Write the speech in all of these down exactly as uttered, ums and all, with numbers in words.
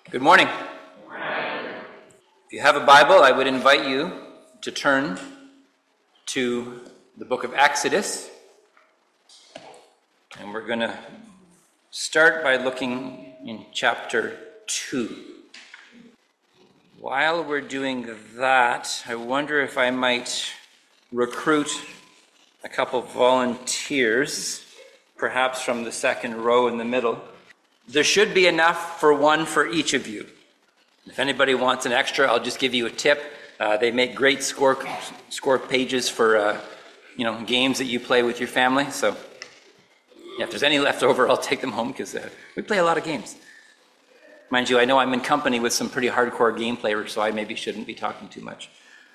Good morning. If you have a Bible, I would invite you to turn to the book of Exodus. And we're going to start by looking in chapter two. While we're doing that, I wonder if I might recruit a couple volunteers, perhaps from the second row in the middle. There should be enough for one for each of you. If anybody wants an extra, I'll just give you a tip. Uh, they make great score score pages for uh, you know games that you play with your family. So yeah, if there's any left over, I'll take them home because uh, we play a lot of games. Mind you, I know I'm in company with some pretty hardcore game players, so I maybe shouldn't be talking too much.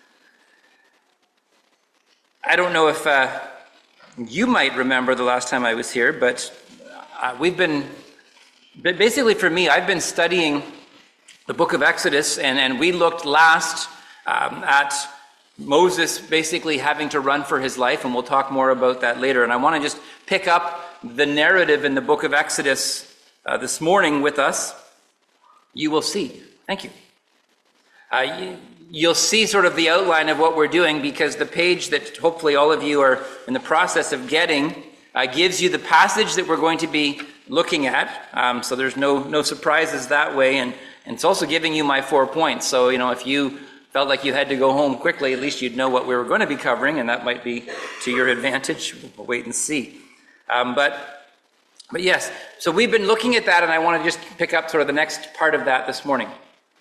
I don't know if uh, you might remember the last time I was here, but uh, we've been... But basically for me, I've been studying the book of Exodus, and, and we looked last um, at Moses basically having to run for his life, and we'll talk more about that later. And I want to just pick up the narrative in the book of Exodus uh, this morning with us. You will see. Thank you. Uh, you. You'll see sort of the outline of what we're doing, because the page that hopefully all of you are in the process of getting uh, gives you the passage that we're going to be looking at, um, so there's no no surprises that way, and, and it's also giving you my four points. So, you know, if you felt like you had to go home quickly, at least you'd know what we were going to be covering, and that might be to your advantage. We'll wait and see. Um, but, but yes, so we've been looking at that, and I want to just pick up sort of the next part of that this morning.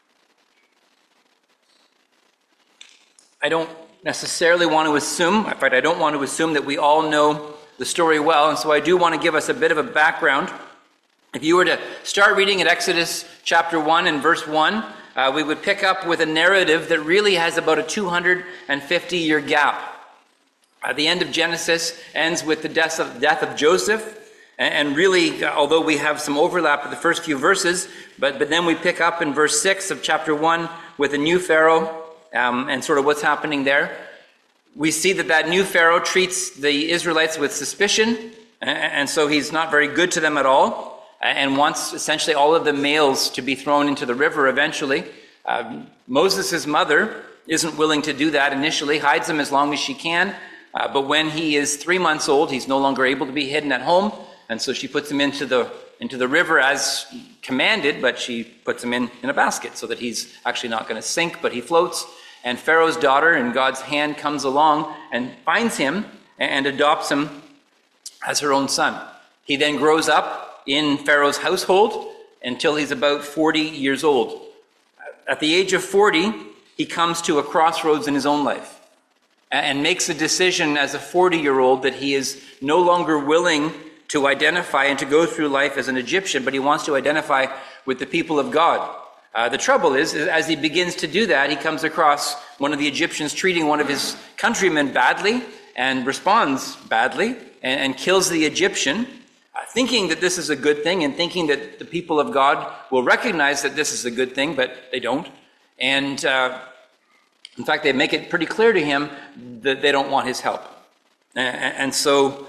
I don't necessarily want to assume, in fact, I don't want to assume that we all know the story well, and so I do want to give us a bit of a background. If you were to start reading at Exodus chapter one and verse one, uh, we would pick up with a narrative that really has about a two hundred fifty year gap. Uh, the end of Genesis ends with the death of, death of Joseph, and, and really, although we have some overlap with the first few verses, but, but then we pick up in verse six of chapter one with a new Pharaoh um, and sort of what's happening there. We see that that new Pharaoh treats the Israelites with suspicion, and so he's not very good to them at all, and wants essentially all of the males to be thrown into the river eventually. Um, Moses' mother isn't willing to do that initially, hides him as long as she can, uh, but when he is three months old, he's no longer able to be hidden at home, and so she puts him into the into the river as commanded, but she puts him in, in a basket so that he's actually not going to sink, but he floats. And Pharaoh's daughter, in God's hand, comes along and finds him and adopts him as her own son. He then grows up in Pharaoh's household until he's about forty years old. At the age of forty, he comes to a crossroads in his own life and makes a decision as a forty-year-old that he is no longer willing to identify and to go through life as an Egyptian, but he wants to identify with the people of God. Uh, the trouble is, is, as he begins to do that, he comes across one of the Egyptians treating one of his countrymen badly and responds badly and, and kills the Egyptian, uh, thinking that this is a good thing and thinking that the people of God will recognize that this is a good thing, but they don't. And uh, in fact, they make it pretty clear to him that they don't want his help. And, and so,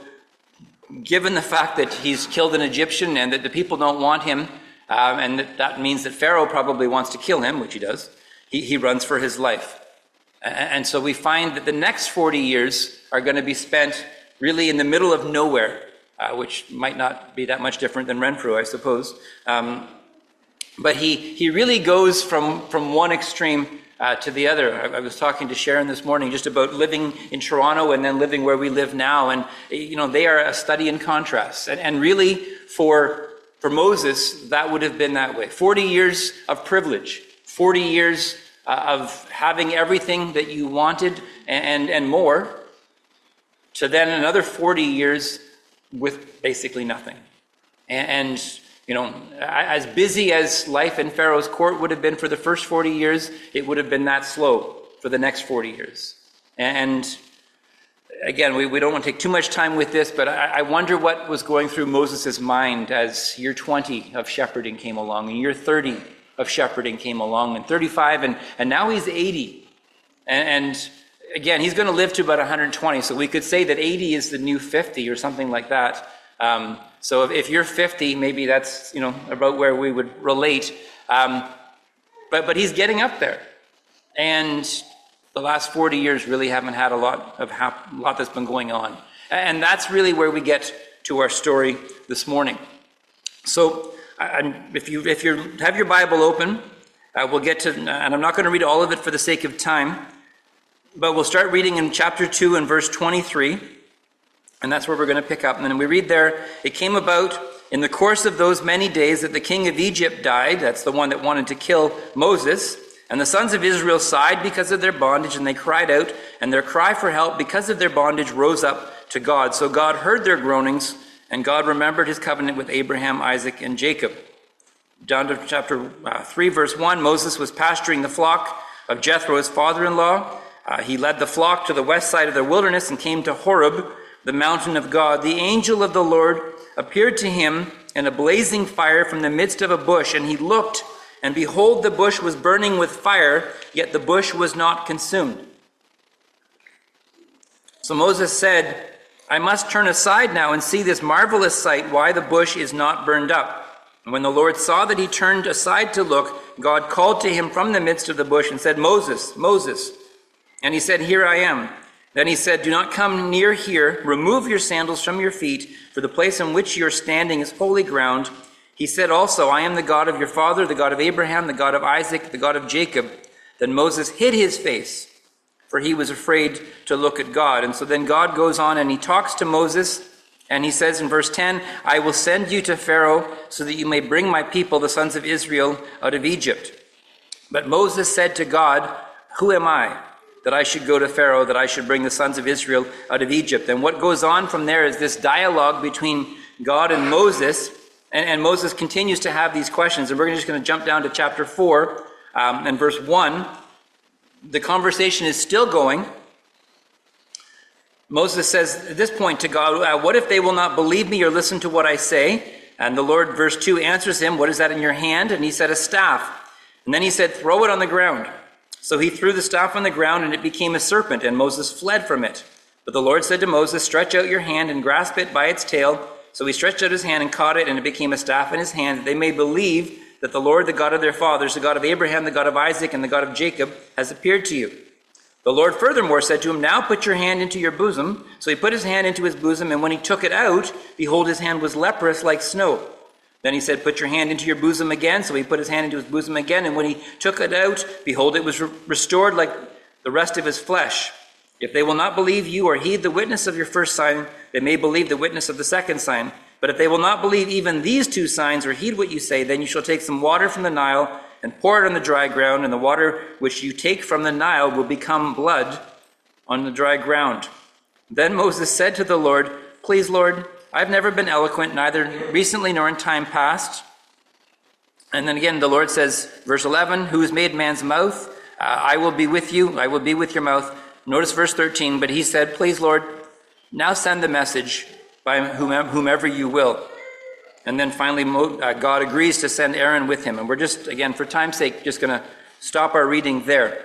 given the fact that he's killed an Egyptian and that the people don't want him, Um, and that, that means that Pharaoh probably wants to kill him, which he does. He, he runs for his life. And, and so we find that the next forty years are going to be spent really in the middle of nowhere, uh, which might not be that much different than Renfrew, I suppose. Um, but he, he really goes from, from one extreme uh, to the other. I, I was talking to Sharon this morning just about living in Toronto and then living where we live now. And, you know, they are a study in contrast. And, and really, for... For Moses, that would have been that way. forty years of privilege, forty years uh, of having everything that you wanted and, and more, to then another forty years with basically nothing. And, and, you know, as busy as life in Pharaoh's court would have been for the first forty years, it would have been that slow for the next forty years. And again, we, we don't want to take too much time with this, but I, I wonder what was going through Moses' mind as year twenty of shepherding came along, and year thirty of shepherding came along, and thirty-five, and, and now he's eighty. And, and again, he's going to live to about one hundred twenty, so we could say that eighty is the new fifty or something like that. Um, so if, if you're fifty, maybe that's, you know, about where we would relate. Um, but, but he's getting up there. And the last forty years really haven't had a lot of hap- lot that's been going on. And that's really where we get to our story this morning. So I, if you if you have your Bible open, uh, we'll get to, and I'm not going to read all of it for the sake of time, but we'll start reading in chapter two and verse twenty-three, and that's where we're going to pick up. And then we read there, it came about in the course of those many days that the king of Egypt died. That's the one that wanted to kill Moses. And the sons of Israel sighed because of their bondage, and they cried out, and their cry for help because of their bondage rose up to God. So God heard their groanings, and God remembered his covenant with Abraham, Isaac, and Jacob. Down to chapter uh, three, verse one, Moses was pasturing the flock of Jethro, his father-in-law. Uh, he led the flock to the west side of the wilderness and came to Horeb, the mountain of God. The angel of the Lord appeared to him in a blazing fire from the midst of a bush, and he looked, and behold, the bush was burning with fire, yet the bush was not consumed. So Moses said, I must turn aside now and see this marvelous sight, why the bush is not burned up. And when the Lord saw that he turned aside to look, God called to him from the midst of the bush and said, Moses, Moses. And he said, Here I am. Then he said, Do not come near here. Remove your sandals from your feet, for the place on which you are standing is holy ground. He said also, I am the God of your father, the God of Abraham, the God of Isaac, the God of Jacob. Then Moses hid his face, for he was afraid to look at God. And so then God goes on and he talks to Moses, and he says in verse ten, I will send you to Pharaoh so that you may bring my people, the sons of Israel, out of Egypt. But Moses said to God, Who am I, that I should go to Pharaoh, that I should bring the sons of Israel out of Egypt? And what goes on from there is this dialogue between God and Moses. And, and Moses continues to have these questions. And we're just going to jump down to chapter four um, and verse one. The conversation is still going. Moses says at this point to God, uh, what if they will not believe me or listen to what I say? And the Lord, verse two, answers him, What is that in your hand? And he said, A staff. And then he said, Throw it on the ground. So he threw the staff on the ground, and it became a serpent, and Moses fled from it. But the Lord said to Moses, Stretch out your hand and grasp it by its tail. So he stretched out his hand and caught it, and it became a staff in his hand, that they may believe that the Lord, the God of their fathers, the God of Abraham, the God of Isaac, and the God of Jacob, has appeared to you. The Lord furthermore said to him, Now put your hand into your bosom. So he put his hand into his bosom, and when he took it out, behold, his hand was leprous like snow. Then he said, Put your hand into your bosom again. So he put his hand into his bosom again, and when he took it out, behold, it was re- restored like the rest of his flesh. If they will not believe you or heed the witness of your first sign, they may believe the witness of the second sign. But if they will not believe even these two signs or heed what you say, then you shall take some water from the Nile and pour it on the dry ground, and the water which you take from the Nile will become blood on the dry ground. Then Moses said to the Lord, Please, Lord, I've never been eloquent, neither recently nor in time past. And then again, the Lord says, verse eleven, Who has made man's mouth? Uh, I will be with you. I will be with your mouth. Notice verse thirteen, But he said, Please, Lord, now send the message by whomever you will. And then finally, God agrees to send Aaron with him. And we're just, again, for time's sake, just going to stop our reading there.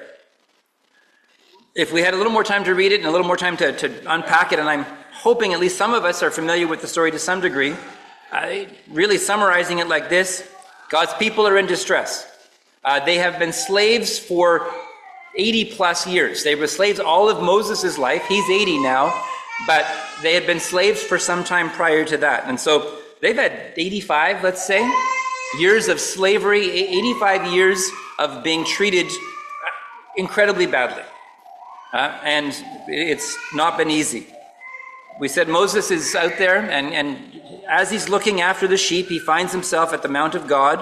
If we had a little more time to read it and a little more time to, to unpack it, and I'm hoping at least some of us are familiar with the story to some degree, uh, really summarizing it like this, God's people are in distress. Uh, they have been slaves for eighty plus years. They were slaves all of Moses' life. He's eighty now, but they had been slaves for some time prior to that. And so they've had eighty-five, let's say, years of slavery, eighty-five years of being treated incredibly badly. Uh, and it's not been easy. We said Moses is out there, and, and as he's looking after the sheep, he finds himself at the Mount of God.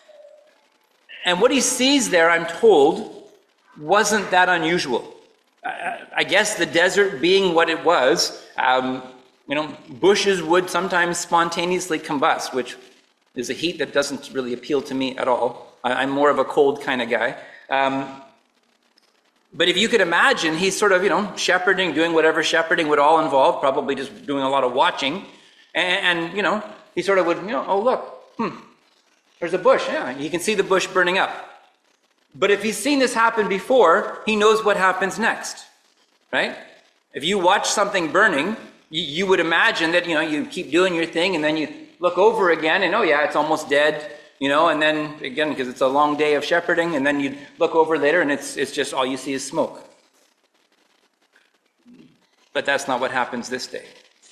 And what he sees there, I'm told, wasn't that unusual. I, I guess the desert being what it was, um, you know, bushes would sometimes spontaneously combust, which is a heat that doesn't really appeal to me at all. I, I'm more of a cold kind of guy. Um, But if you could imagine, he's sort of, you know, shepherding, doing whatever shepherding would all involve, probably just doing a lot of watching. And, and, you know, he sort of would, you know, oh, look, hmm, there's a bush. Yeah, you can see the bush burning up. But if he's seen this happen before, he knows what happens next, right? If you watch something burning, you, you would imagine that, you know, you keep doing your thing and then you look over again and, oh, yeah, it's almost dead. you know, and then again, because it's a long day of shepherding, and then you look over later and it's it's just all you see is smoke. But that's not what happens this day.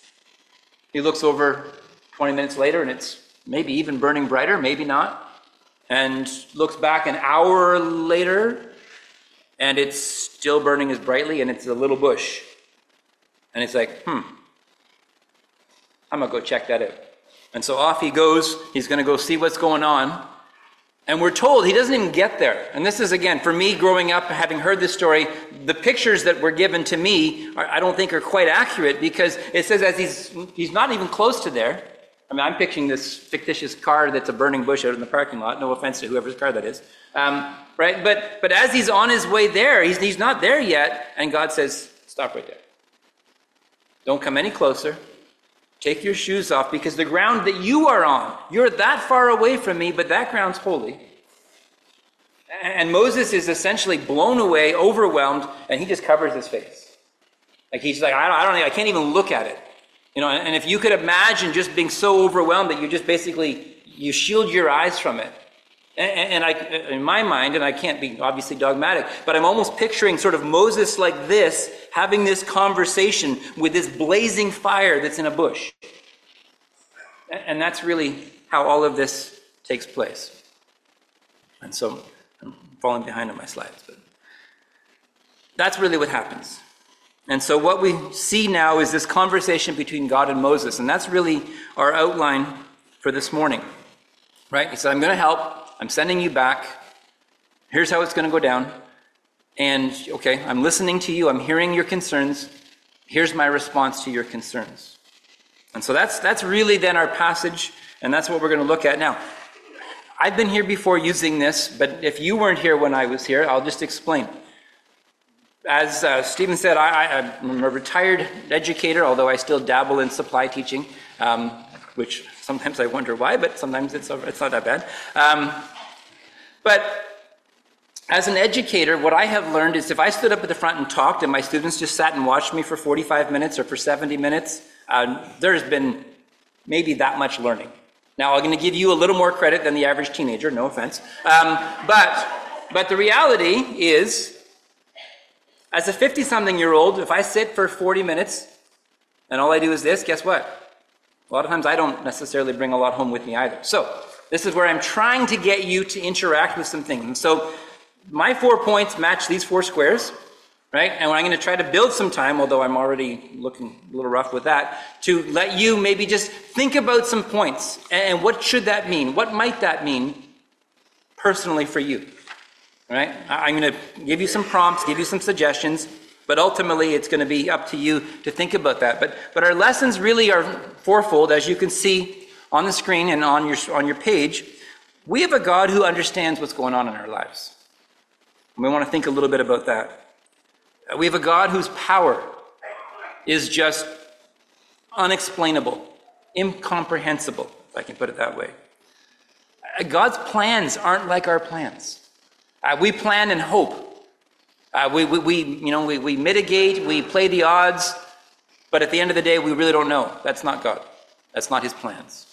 He looks over twenty minutes later and it's maybe even burning brighter, maybe not. And looks back an hour later and it's still burning as brightly, and it's a little bush. And it's like, hmm, I'm going to go check that out. And so off he goes. He's going to go see what's going on. And we're told he doesn't even get there. And this is, again, for me growing up, having heard this story, the pictures that were given to me, are, I don't think are quite accurate, because it says as he's he's not even close to there. I mean, I'm picturing this fictitious car that's a burning bush out in the parking lot. No offense to whoever's car that is. Um, right? But but as he's on his way there, he's, he's not there yet. And God says, stop right there. Don't come any closer. Take your shoes off, because the ground that you are on, you're that far away from me, but that ground's holy. And Moses is essentially blown away, overwhelmed, and he just covers his face. Like he's like, I don't, I don't, I can't even look at it. You know, and if you could imagine just being so overwhelmed that you just basically, you shield your eyes from it. And, and I, in my mind, and I can't be obviously dogmatic, but I'm almost picturing sort of Moses like this, having this conversation with this blazing fire that's in a bush. And that's really how all of this takes place. And so I'm falling behind on my slides, but that's really what happens. And so what we see now is this conversation between God and Moses, and that's really our outline for this morning. Right? He said, I'm going to help. I'm sending you back. Here's how it's going to go down. And, okay, I'm listening to you. I'm hearing your concerns. Here's my response to your concerns. And so that's that's really then our passage, and that's what we're going to look at. Now, I've been here before using this, but if you weren't here when I was here, I'll just explain. As uh, Stephen said, I, I'm a retired educator, although I still dabble in supply teaching, um, which sometimes I wonder why, but sometimes it's it's not that bad. Um, but as an educator, what I have learned is if I stood up at the front and talked and my students just sat and watched me for forty-five minutes or for seventy minutes, uh, there's been maybe that much learning. Now, I'm going to give you a little more credit than the average teenager, no offense. Um, but, but the reality is, as a fifty-something-year-old, if I sit for forty minutes and all I do is this, guess what? A lot of times I don't necessarily bring a lot home with me either. So this is where I'm trying to get you to interact with some things. And so my four points match these four squares, right? And I'm going to try to build some time, although I'm already looking a little rough with that, to let you maybe just think about some points. And what should that mean? What might that mean personally for you? All right? I'm going to give you some prompts, give you some suggestions, but ultimately it's going to be up to you to think about that. But but our lessons really are fourfold, as you can see on the screen and on your on your page. We have a God who understands what's going on in our lives. And we want to think a little bit about that. We have a God whose power is just unexplainable, incomprehensible, if I can put it that way. God's plans aren't like our plans. Uh, we plan and hope. Uh, we, we, we, you know, we, we mitigate, we play the odds, but at the end of the day, we really don't know. That's not God. That's not his plans.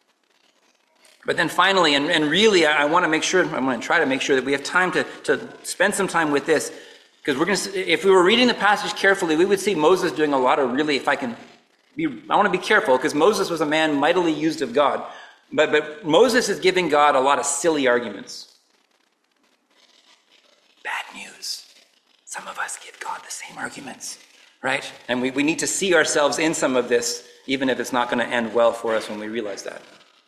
But then finally, and, and really, I, I want to make sure, I'm going to try to make sure that we have time to, to spend some time with this, because we're going to, if we were reading the passage carefully, we would see Moses doing a lot of really, if I can be, I want to be careful, because Moses was a man mightily used of God, but, but Moses is giving God a lot of silly arguments. Bad news. Some of us give God the same arguments, right? And we, we need to see ourselves in some of this, even if it's not going to end well for us when we realize that.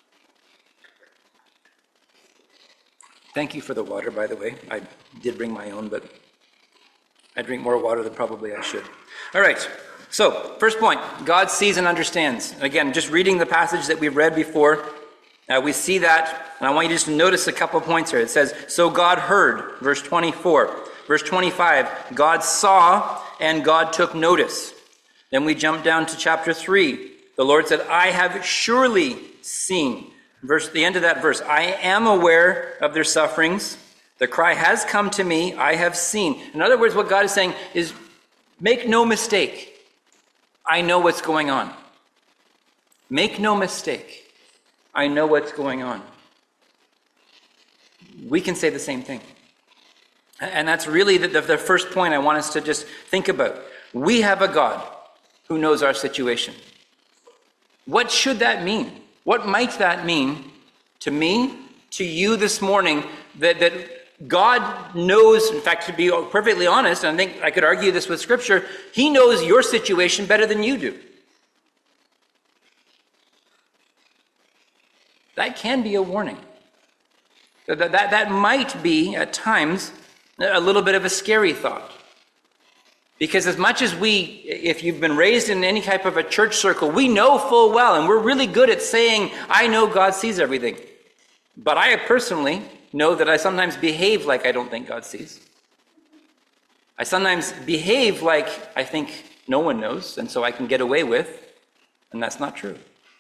Thank you for the water, by the way. I did bring my own, but I drink more water than probably I should. All right, so first point, God sees and understands. Again, just reading the passage that we've read before, uh, we see that, and I want you just to notice a couple of points here. It says, so God heard, verse twenty-four. Verse twenty-five, God saw and God took notice. Then we jump down to chapter three. The Lord said, I have surely seen. Verse, the end of that verse, I am aware of their sufferings. The cry has come to me. I have seen. In other words, what God is saying is, make no mistake. I know what's going on. Make no mistake. I know what's going on. we can say the same thing. And that's really the, the, the first point I want us to just think about. We have a God who knows our situation. What should that mean? What might that mean to me, to you this morning, that, that God knows, in fact, to be perfectly honest, and I think I could argue this with Scripture, he knows your situation better than you do. That can be a warning. That, that, that might be, at times, a little bit of a scary thought. Because as much as we, if you've been raised in any type of a church circle, we know full well, and we're really good at saying, I know God sees everything. But I personally know that I sometimes behave like I don't think God sees. I sometimes behave like I think no one knows, and so I can get away with, and that's not true.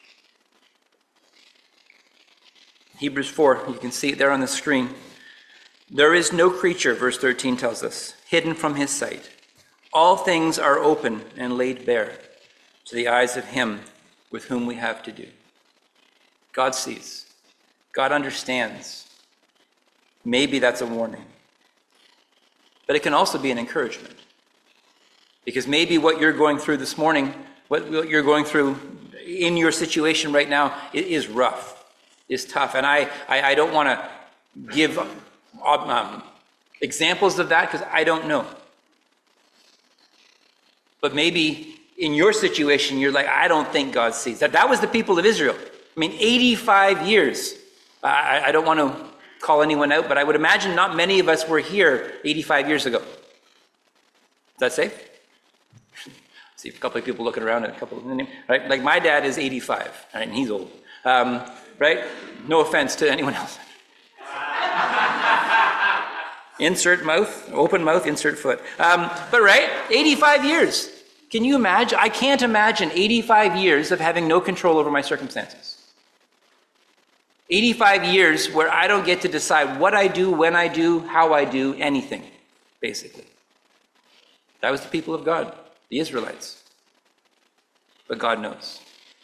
Hebrews four, you can see it there on the screen. There is no creature, verse thirteen tells us, hidden from his sight. All things are open and laid bare to the eyes of him with whom we have to do. God sees. God understands. Maybe that's a warning. But it can also be an encouragement. Because maybe what you're going through this morning, what you're going through in your situation right now, it is rough, is tough. And I, I, I don't want to give um, examples of that because I don't know. But maybe in your situation, you're like, I don't think God sees. That, that was the people of Israel. I mean, eighty-five years. I, I don't want to call anyone out, but I would imagine not many of us were here eighty-five years ago. Is that safe? See a couple of people looking around at a couple of them, right? Like my dad is eighty-five, right? And he's old, um, right? No offense to anyone else. Insert mouth, open mouth, insert foot. Um, but right, eighty-five years. Can you imagine? I can't imagine eighty-five years of having no control over my circumstances. eighty-five years where I don't get to decide what I do, when I do, how I do, anything, basically. That was the people of God, the Israelites. But God knows.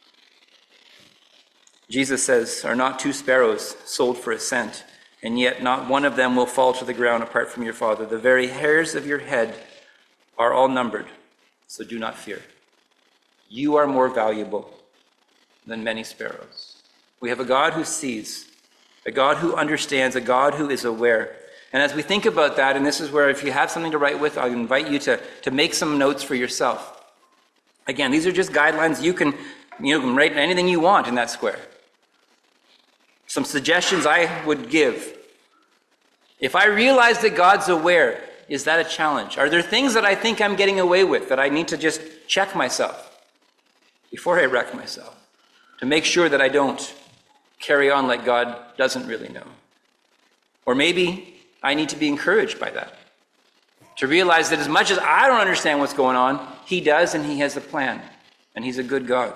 Jesus says, are not two sparrows sold for a cent, and yet not one of them will fall to the ground apart from your Father. The very hairs of your head are all numbered, so do not fear. You are more valuable than many sparrows. We have a God who sees, a God who understands, a God who is aware. And as we think about that, and this is where if you have something to write with, I'll invite you to, to make some notes for yourself. Again, these are just guidelines. You can, you can write anything you want in that square. Some suggestions I would give. If I realize that God's aware, is that a challenge? Are there things that I think I'm getting away with that I need to just check myself before I wreck myself to make sure that I don't carry on like God doesn't really know? Or maybe I need to be encouraged by that, to realize that as much as I don't understand what's going on, he does, and he has a plan, and he's a good God.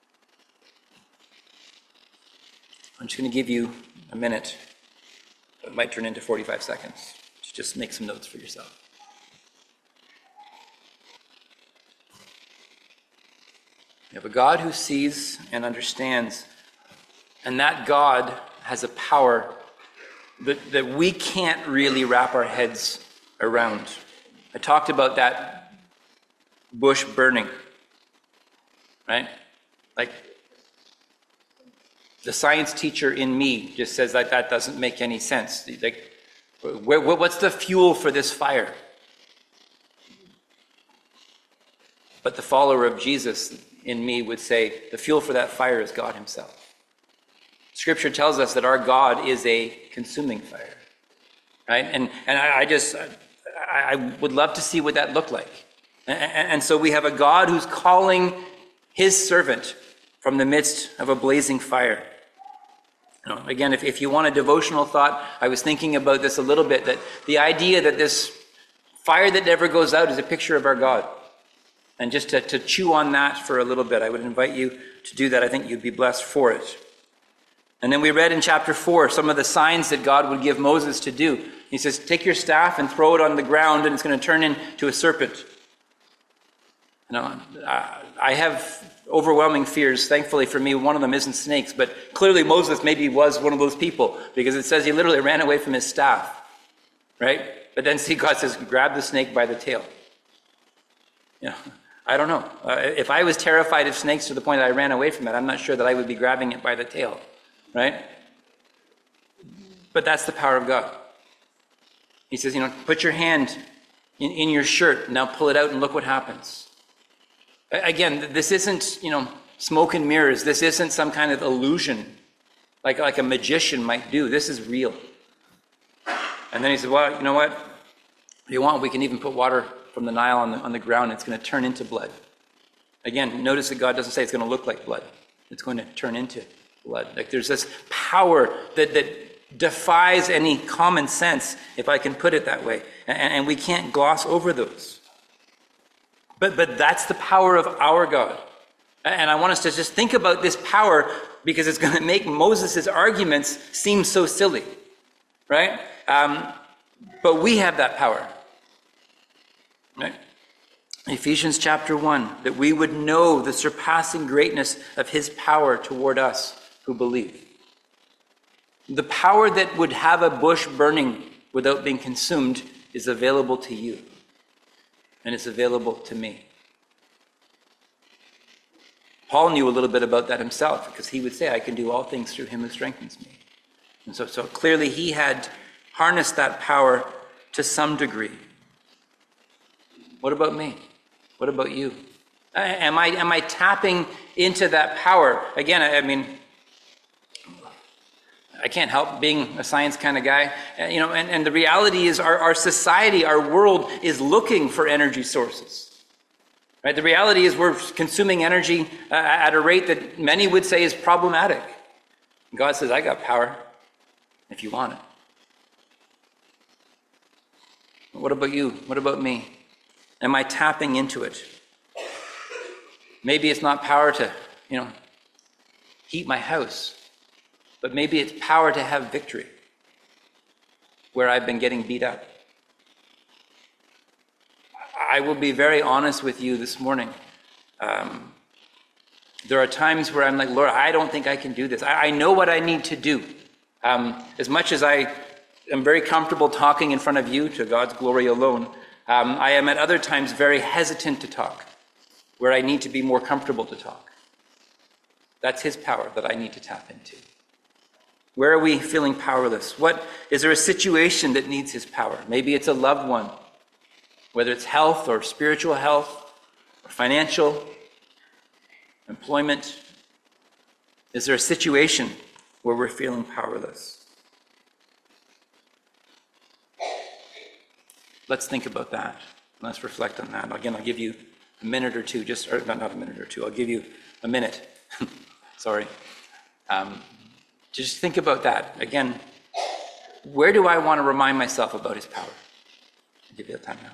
I'm just going to give you a minute. It might turn into forty-five seconds to just make some notes for yourself. You have a God who sees and understands, and that God has a power that, that we can't really wrap our heads around. I talked about that bush burning, right? Like, the science teacher in me just says that that doesn't make any sense. Like, where, what's the fuel for this fire? But the follower of Jesus in me would say the fuel for that fire is God himself. Scripture tells us that our God is a consuming fire, right? And and I, I just, I, I would love to see what that looked like. And, and so we have a God who's calling his servant from the midst of a blazing fire. You know, again, if, if you want a devotional thought, I was thinking about this a little bit, that the idea that this fire that never goes out is a picture of our God. And just to, to chew on that for a little bit, I would invite you to do that. I think you'd be blessed for it. And then we read in chapter four some of the signs that God would give Moses to do. He says, take your staff and throw it on the ground, and it's going to turn into a serpent. You know, uh, I have overwhelming fears. Thankfully for me, one of them isn't snakes, but clearly Moses maybe was one of those people, because it says he literally ran away from his staff, right? But then see, God says, grab the snake by the tail. You know, I don't know. Uh, if I was terrified of snakes to the point that I ran away from it, I'm not sure that I would be grabbing it by the tail, right? But that's the power of God. He says, you know, put your hand in, in your shirt, now pull it out and look what happens. Again, this isn't, you know, smoke and mirrors. This isn't some kind of illusion like, like a magician might do. This is real. And then he said, well, you know what? If you want, we can even put water from the Nile on the, on the ground. It's going to turn into blood. Again, notice that God doesn't say it's going to look like blood. It's going to turn into blood. Like there's this power that, that defies any common sense, if I can put it that way. And, and we can't gloss over those. But, but that's the power of our God. And I want us to just think about this power, because it's going to make Moses' arguments seem so silly, right? Um, but we have that power, right? Ephesians chapter one, that we would know the surpassing greatness of his power toward us who believe. The power that would have a bush burning without being consumed is available to you. And it's available to me. Paul knew a little bit about that himself, because he would say, I can do all things through him who strengthens me. And so, so clearly he had harnessed that power to some degree. What about me? What about you? Am I, am I tapping into that power? Again, I, I mean, I can't help being a science kind of guy, you know, and, and the reality is our, our society, our world is looking for energy sources, right? The reality is we're consuming energy uh, at a rate that many would say is problematic. God says, I got power if you want it. What about you? What about me? Am I tapping into it? Maybe it's not power to, you know, heat my house. But maybe it's power to have victory where I've been getting beat up. I will be very honest with you this morning. Um, there are times where I'm like, Lord, I don't think I can do this. I, I know what I need to do. Um, as much as I am very comfortable talking in front of you to God's glory alone, um, I am at other times very hesitant to talk, where I need to be more comfortable to talk. That's his power that I need to tap into. Where are we feeling powerless? What is there a situation that needs his power? Maybe it's a loved one, whether it's health or spiritual health or financial, employment. Is there a situation where we're feeling powerless? Let's think about that. Let's reflect on that. Again, I'll give you a minute or two, just or not, not a minute or two. I'll give you a minute. Sorry. Um, Just think about that. Again, where do I want to remind myself about his power? I'll give you that time now.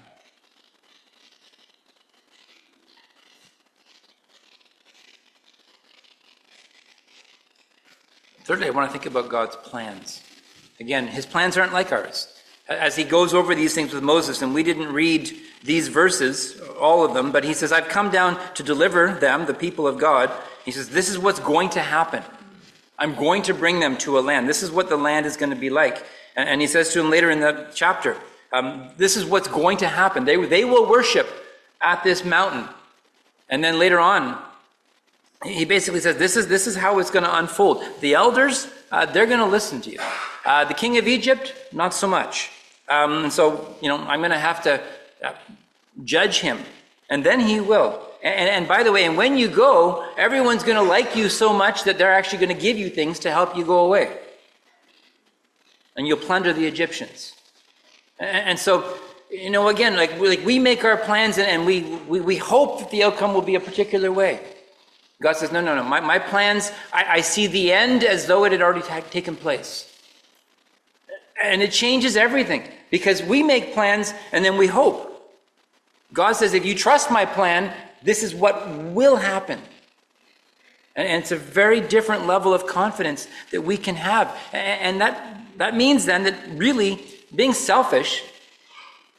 Thirdly, I want to think about God's plans. Again, his plans aren't like ours. As he goes over these things with Moses, and we didn't read these verses, all of them, but he says, I've come down to deliver them, the people of God. He says, this is what's going to happen. I'm going to bring them to a land. This is what the land is going to be like. And he says to him later in the chapter, um, this is what's going to happen. They, they will worship at this mountain. And then later on, he basically says, this is, this is how it's going to unfold. The elders, uh, they're going to listen to you. Uh, the king of Egypt, not so much. Um, and so, you know, I'm going to have to uh, judge him. And then he will. And, and by the way, and when you go, everyone's going to like you so much that they're actually going to give you things to help you go away. And you'll plunder the Egyptians. And, and so, you know, again, like, like we make our plans and, and we, we, we hope that the outcome will be a particular way. God says, no, no, no. My, my plans, I, I see the end as though it had already ta- taken place. And it changes everything because we make plans and then we hope. God says, if you trust my plan, this is what will happen. And it's a very different level of confidence that we can have. And that, that means then that really being selfish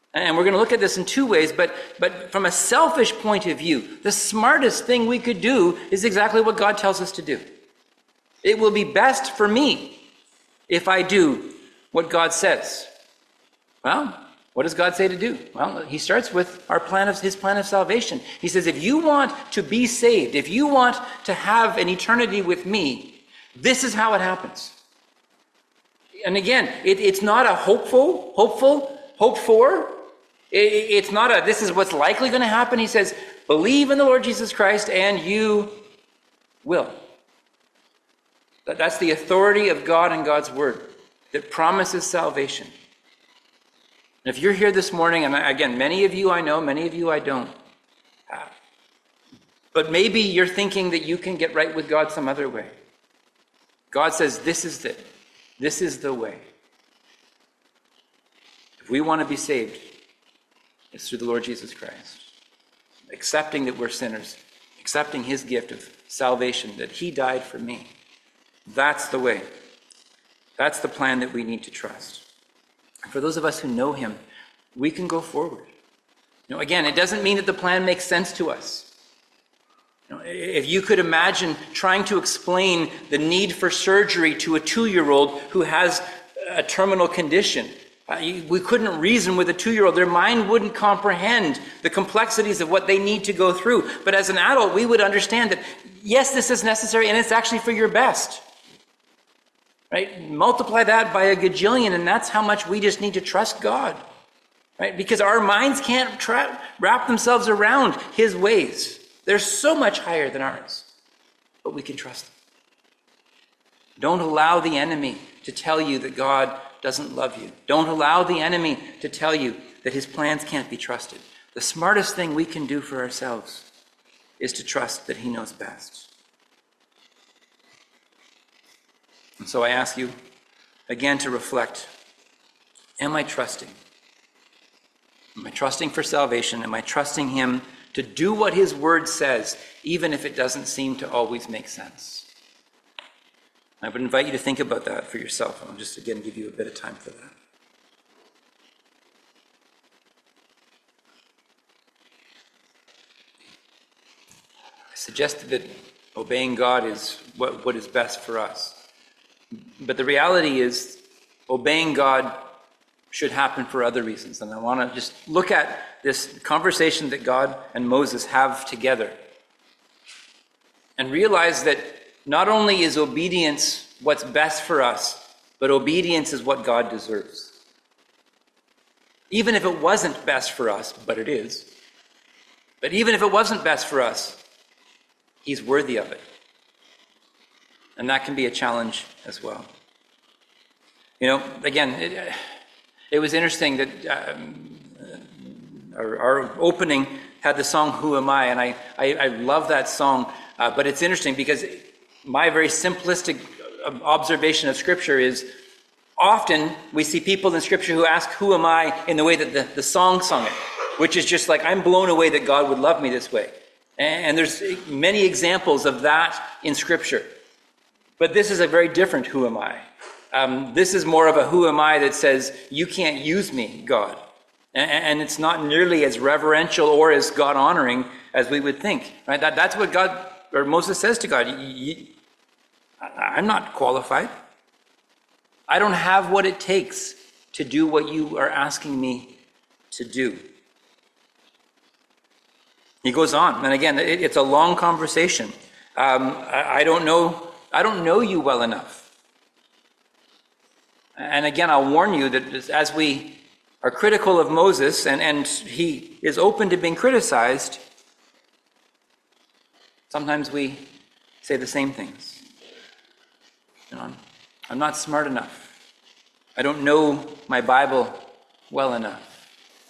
And we're going to look at this in two ways, but, but from a selfish point of view, the smartest thing we could do is exactly what God tells us to do. It will be best for me if I do what God says. Well, what does God say to do? Well, he starts with our plan of his plan of salvation. He says, if you want to be saved, if you want to have an eternity with me, this is how it happens. And again, it, it's not a hopeful, hopeful, hope for. It, it's not a, this is what's likely going to happen. He says, believe in the Lord Jesus Christ and you will. That's the authority of God and God's word that promises salvation. And if you're here this morning, and again, many of you I know, many of you I don't. But maybe you're thinking that you can get right with God some other way. God says, this is it. This is the way. If we want to be saved, it's through the Lord Jesus Christ. Accepting that we're sinners. Accepting his gift of salvation, that he died for me. That's the way. That's the plan that we need to trust. For those of us who know him, we can go forward. You know, again, it doesn't mean that the plan makes sense to us. You know, if you could imagine trying to explain the need for surgery to a two-year-old who has a terminal condition, uh, we couldn't reason with a two-year-old. Their mind wouldn't comprehend the complexities of what they need to go through. But as an adult, we would understand that, yes, this is necessary, and it's actually for your best. Right? Multiply that by a gajillion, and that's how much we just need to trust God. Right? Because our minds can't tra- wrap themselves around his ways. They're so much higher than ours. But we can trust them. Don't allow the enemy to tell you that God doesn't love you. Don't allow the enemy to tell you that his plans can't be trusted. The smartest thing we can do for ourselves is to trust that he knows best. And so I ask you again to reflect, am I trusting? Am I trusting for salvation? Am I trusting him to do what his word says, even if it doesn't seem to always make sense? I would invite you to think about that for yourself. I'll just again give you a bit of time for that. I suggested that obeying God is what, what is best for us. But the reality is, obeying God should happen for other reasons. And I want to just look at this conversation that God and Moses have together and realize that not only is obedience what's best for us, but obedience is what God deserves. Even if it wasn't best for us, but it is. But even if it wasn't best for us, he's worthy of it. And that can be a challenge as well. You know, again, it, it was interesting that um, our, our opening had the song, Who Am I? And I, I, I love that song, uh, but it's interesting because my very simplistic observation of Scripture is often we see people in Scripture who ask, who am I, in the way that the, the song sung it, which is just like, I'm blown away that God would love me this way. And, and there's many examples of that in Scripture. But this is a very different who am I. Um, this is more of a who am I that says, you can't use me, God. And, and it's not nearly as reverential or as God-honoring as we would think. Right? That, that's what God, or Moses says to God, you, you, I'm not qualified. I don't have what it takes to do what you are asking me to do. He goes on, and again, it, it's a long conversation. Um, I, I don't know I don't know you well enough. And again, I'll warn you that as we are critical of Moses, and, and he is open to being criticized, sometimes we say the same things. You know, I'm, I'm not smart enough. I don't know my Bible well enough.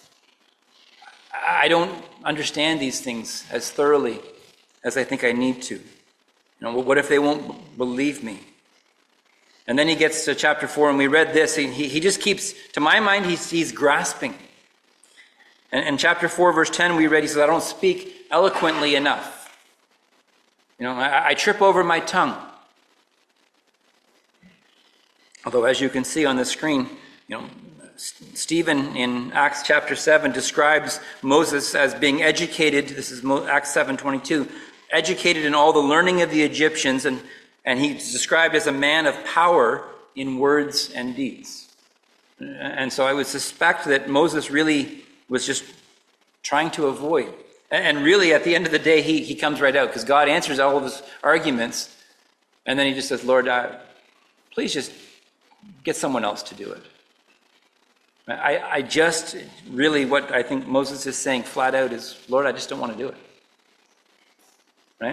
I don't understand these things as thoroughly as I think I need to. You know, what if they won't believe me? And then he gets to chapter four, and we read this. He, he just keeps, to my mind, he's, he's grasping. And in chapter four, verse ten, we read, he says, I don't speak eloquently enough. You know, I, I trip over my tongue. Although, as you can see on the screen, you know, Stephen in Acts chapter seven describes Moses as being educated, this is Acts seven twenty-two, educated in all the learning of the Egyptians, and, and he's described as a man of power in words and deeds. And so I would suspect that Moses really was just trying to avoid. And really, at the end of the day, he, he comes right out, because God answers all of his arguments, and then he just says, Lord, uh, please just get someone else to do it. I, I just, really what I think Moses is saying flat out is, Lord, I just don't want to do it. Right?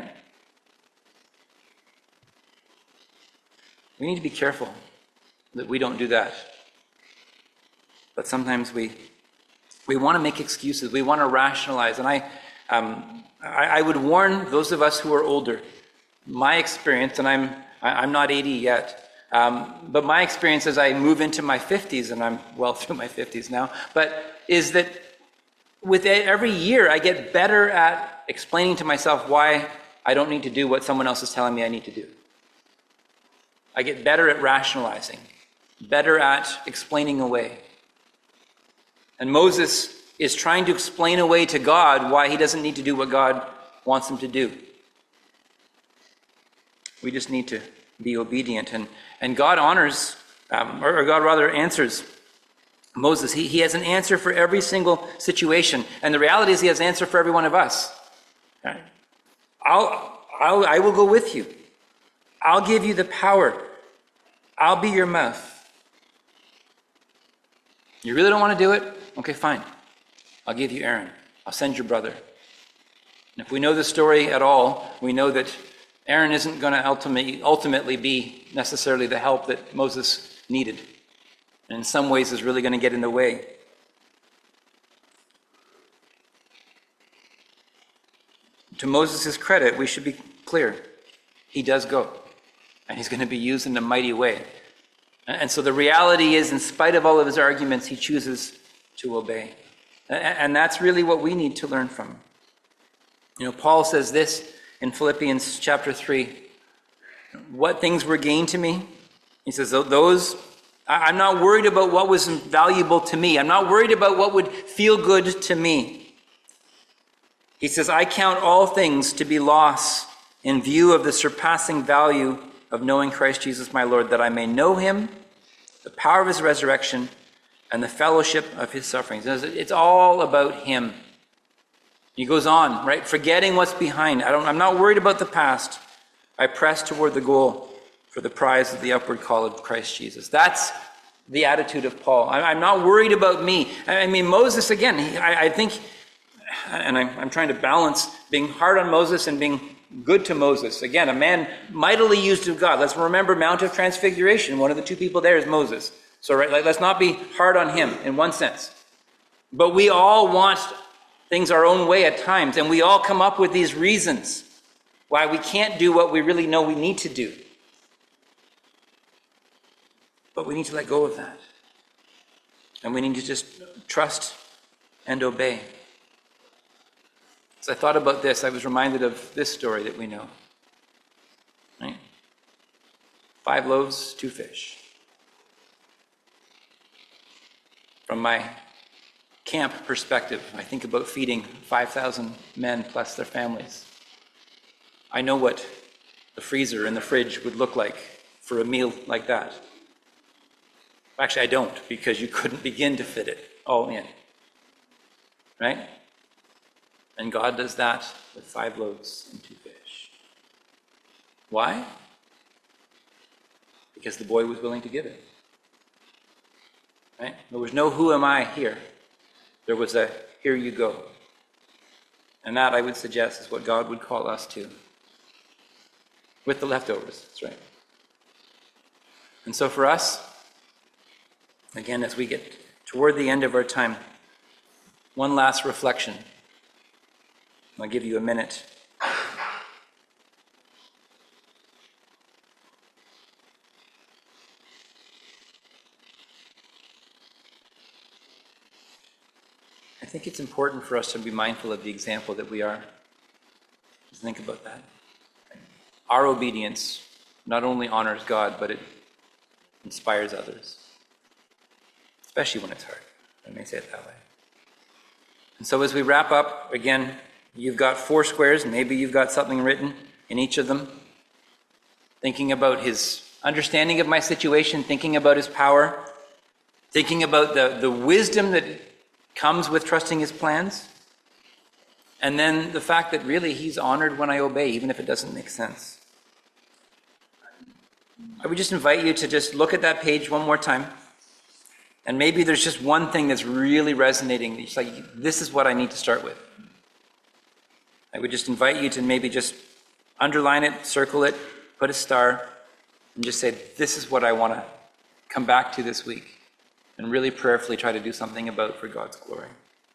We need to be careful that we don't do that. But sometimes we we want to make excuses. We want to rationalize. And I, um, I, I would warn those of us who are older, my experience, and I'm I'm not eighty yet, um, but my experience as I move into my fifties, and I'm well through my fifties now, but is that with every year I get better at explaining to myself why I don't need to do what someone else is telling me I need to do. I get better at rationalizing, better at explaining away. And Moses is trying to explain away to God why he doesn't need to do what God wants him to do. We just need to be obedient. And, and God honors, um, or, or God rather answers Moses. He, he has an answer for every single situation. And the reality is he has an answer for every one of us. Right? I'll, I'll, I will go with you. I'll give you the power. I'll be your mouth. You really don't want to do it? Okay, fine. I'll give you Aaron. I'll send your brother. And if we know the story at all, we know that Aaron isn't going to ultimately, ultimately be necessarily the help that Moses needed. And in some ways is really going to get in the way. To Moses' credit, we should be clear. He does go. And he's going to be used in a mighty way. And so the reality is, in spite of all of his arguments, he chooses to obey. And that's really what we need to learn from. You know, Paul says this in Philippians chapter three. What things were gained to me? He says, those, I'm not worried about what was valuable to me. I'm not worried about what would feel good to me. He says, I count all things to be loss in view of the surpassing value of knowing Christ Jesus my Lord, that I may know him, the power of his resurrection, and the fellowship of his sufferings. It's all about him. He goes on, right? Forgetting what's behind. I don't, I'm not worried about the past. I press toward the goal for the prize of the upward call of Christ Jesus. That's the attitude of Paul. I'm not worried about me. I mean, Moses, again, he, I, I think, and I'm, I'm trying to balance being hard on Moses and being good to Moses. Again, a man mightily used of God. Let's remember Mount of Transfiguration. One of the two people there is Moses. So right, let's not be hard on him in one sense. But we all want things our own way at times, and we all come up with these reasons why we can't do what we really know we need to do. But we need to let go of that. And we need to just trust and obey. As I thought about this, I was reminded of this story that we know. Right? Five loaves, two fish. From my camp perspective, I think about feeding five thousand men plus their families. I know what the freezer and the fridge would look like for a meal like that. Actually, I don't, because you couldn't begin to fit it all in. Right? And God does that with five loaves and two fish. Why? Because the boy was willing to give it. Right? There was no who am I here. There was a here you go. And that, I would suggest, is what God would call us to. With the leftovers, that's right. And so for us, again, as we get toward the end of our time, one last reflection. I'll give you a minute. I think it's important for us to be mindful of the example that we are. Just think about that. Our obedience not only honors God, but it inspires others. especially when it's hard. I may say it that way. And so as we wrap up, again, you've got four squares, and maybe you've got something written in each of them, thinking about his understanding of my situation, thinking about his power, thinking about the, the wisdom that comes with trusting his plans, and then the fact that really he's honored when I obey, even if it doesn't make sense. I would just invite you to just look at that page one more time, and maybe there's just one thing that's really resonating. It's like, this is what I need to start with. I would just invite you to maybe just underline it, circle it, put a star, and just say, this is what I want to come back to this week, and really prayerfully try to do something about for God's glory.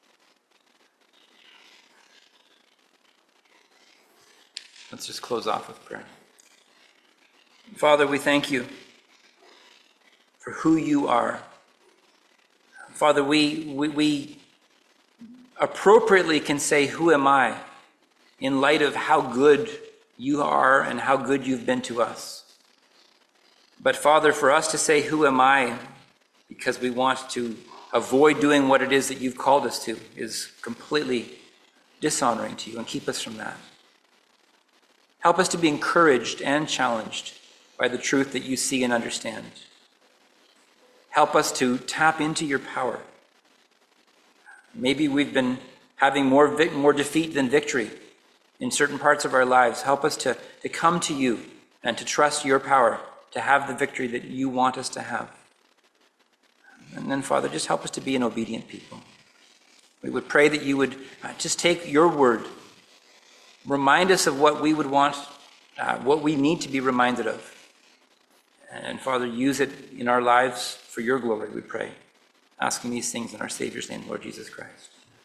Let's just close off with prayer. Father, we thank you for who you are. Father, we, we, we appropriately can say, who am I, in light of how good you are and how good you've been to us. But Father, for us to say, who am I, because we want to avoid doing what it is that you've called us to, is completely dishonoring to you, and keep us from that. Help us to be encouraged and challenged by the truth that you see and understand. Help us to tap into your power. Maybe we've been having more, vic- more defeat than victory in certain parts of our lives. Help us to, to come to you and to trust your power to have the victory that you want us to have. And then, Father, just help us to be an obedient people. We would pray that you would uh, just take your word, remind us of what we would want, uh, what we need to be reminded of. And Father, use it in our lives for your glory, we pray. Asking these things in our Savior's name, Lord Jesus Christ.